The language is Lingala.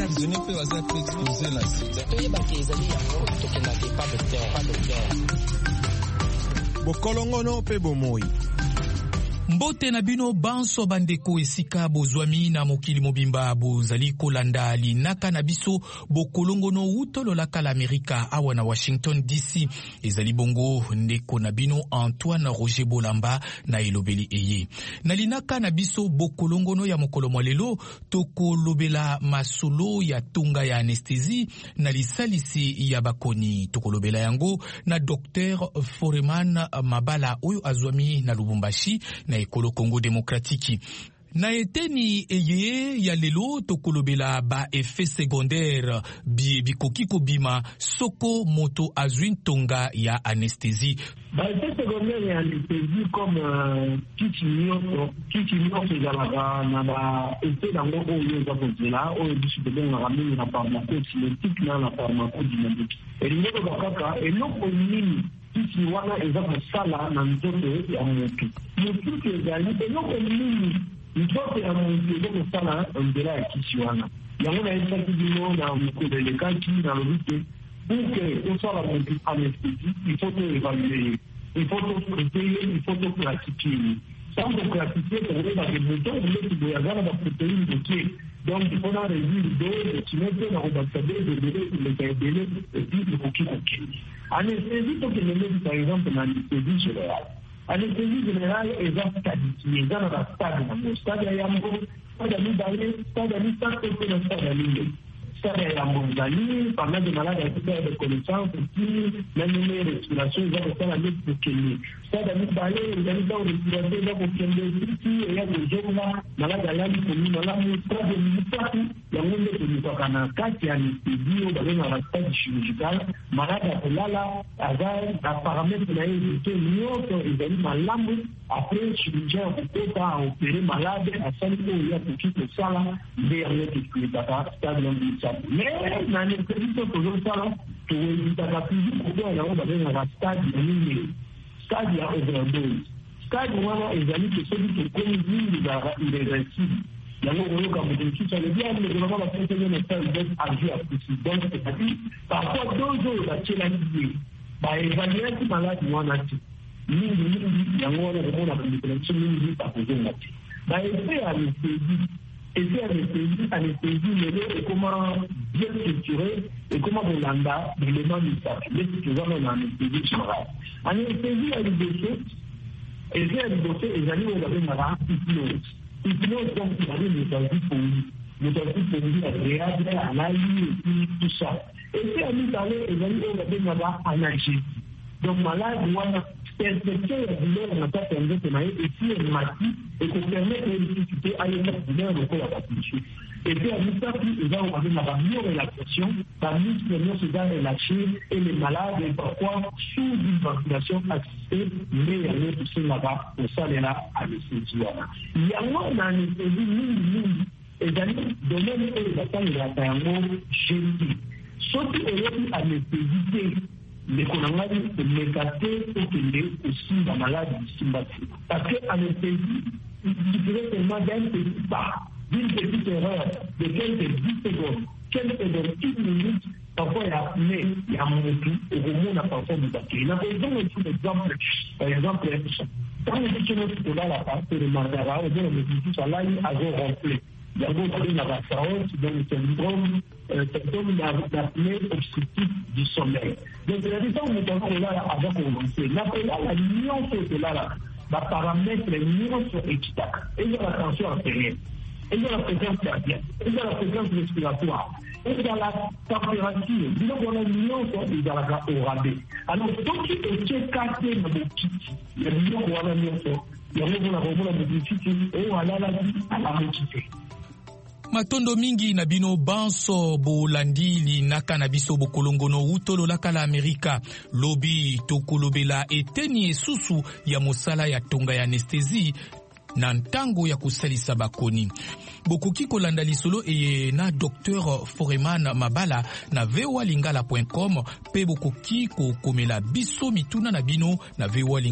États-Unis peut aussi exposer la sida. Bokolongono pe bomoi. Mbote na bino banso bandeko esika bozwami na mokili mobimba bozali kolanda linaka na biso bokolongono utololaka la Amerika awa na Washington DC. Ezali bongo ndeko na bino Antoine Roger Bolamba na elobeli eye. Na linaka na biso bokolongono ya mokolo mwalelo tokolobela masolo ya tunga ya anestesi na lisalisi ya bakoni. Tokolobela yango na Dr. Foreman Mabala oyo azwami na Lubumbashi na ekolo Congo Demokratiki. Na eteni eye ya lelo tokolobela ba effet secondaire bikoki kobima soko moto azwi ntonga ya anestesi. Ba effet secondaire ya anestesi comme kiti nyonso ezalaka na ba effet yango oyo eza kozela oyo biso tobengaka mingi na pharmacocinétique na pharmacodynamique. Elingi koba kaka eloko nini kiti wana eza kosala na nzoto ya motu. Motu ezali eloko nini nzoto ya motu eza kosala nzela ya kiti wana. Yango nayebisaki bino na mokolo elekaki na lobi te pour que tosala motu anesthésie, il faut évaluer, il faut traiter, il faut pratiquer. Sans pratiquer, on va dans le moteur, on va avoir la protéine de pied. Donc, il faut réduire le dos, tu mets dans le ambassadeur, le délai, et puis le coquille. Anesthésie, pour que le mette par exemple dans l'anesthésie générale. Anesthésie générale est un stade, qui est dans la stade, le stade à Yambo, stade à Libané, stade à Libané, stade à Libané. Stade à Monzali, pas mal de malades à faire des connaissances, aussi, même les respirations, ils vont faire la lutte pour qu'il stade à Libané, ils vont faire respiration, ils vont faire ici, et il y a des gens là, malades à l'âme, comme nous, là, mais stade de l'Italie, il y a un monde de l'Italie, qui a anesthésie, on va dans la stade chirurgicale, malade à Pelala, à paramètre de la évité, ils ont malade, après, chirurgien, on peut pas opérer malade, à 5 ans, il y a tout de ça là, derrière tout ce qui est à stade de l'Italie. Mais l'anesthésie, c'est toujours ça là, pour éviter la physique, on va dans la stade de l'île, stade de l'overdose. Stade wana ezali que celui qui connaît les récits. Yango oyo comme je ça le bien mais vraiment la protéine est pas d'être agi à ceci. Donc c'est-à-dire parfois 2 jours la chélanie ba évaluer si malade wana ti. Mingi yango wana on a une connexion mingi par poser là. Ba effet anesthésie mais comment bien structuré et comment bolanda l'élément du cercle. Les que nous avons en anesthésie générale. Anesthésie a des dossiers. Et j'ai un dossier, et j'allais au laver ma hypnose. Hypnose, donc, il y avait une méthode agréable, à l'ail, et puis tout ça. Et c'est à nous d'aller, et j'allais au laver ma analgésie. Donc, malade, moi, perception la douleur, on n'a pas permis de mailler, et puis elle m'a dit, et qu'on permet de l'électricité à une douleur, donc, on va pas toucher. Et puis, à nous, ça, puis, on avait ma mieux relaxation, la muscle, se doit relâcher, et les malades, parfois, sous une ventilation assistée, mais il y a un poussé là-bas, au sol et là, anesthésie. Il y a un anesthésie, et d'ailleurs, de même que les batailles, il y a un mot génie. Sauf qu'il y a une anesthésie, les colonels se mégater au Kenya aussi la maladie du Simbati. Parce que l'anesthésie, il suffirait seulement d'un petit pas, d'une petite erreur de quelques 10 secondes, quelques secondes, 1 minute, parfois il y a mon époux, et au moins la personne du papier. Il y a besoin aussi d'exemples. Par exemple, quand on dit que nous là, la partie de Mandara, on dit que nous disons que là, il a rempli. Il y a beaucoup de raffaros dans le syndrome d'apnée obstructive du sommeil. Donc, la raison où nous avons là avant de commencer, la nuance de là, va paramètre les nuances équitables. Et il y a la tension artérielle, et il y a la fréquence cardiaque, et il y a la fréquence respiratoire, et il y a la température. Donc, on a une nuance et il y a la rabais. Alors, donc, il y a 4 dans le kit. Il y a une nuance ou la nuance. Il y a une nuance et on a la vie à la motivée. Matondo mingi na bino banso bolandili naka na biso bokolongono utolo laka la Amerika lobi tokolobela eteni esusu ya mosala ya tonga ya anestesi na ntango ya kusalisa bakoni. Bokoki kolanda lisolo eye na Dr. Foreman Mabala na voalingala.com pe bokoki kokomela biso mituna na bino na